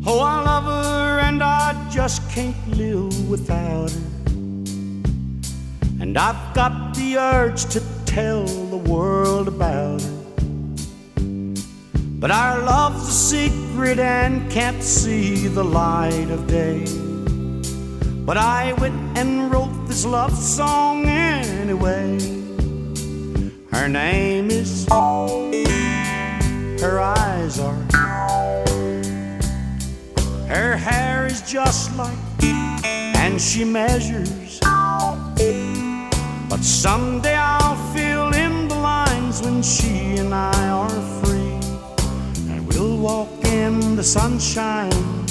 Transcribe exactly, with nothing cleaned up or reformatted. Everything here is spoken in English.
Oh, I love her and I just can't live without her. And I've got the urge to tell the world about her. But our love's a secret and can't see the light of day. But I went and wrote this love song anyway. Her name is, her eyes are, her hair is just like, and she measures. But someday I'll fill in the lines when she and I are free, and we'll walk in the sunshine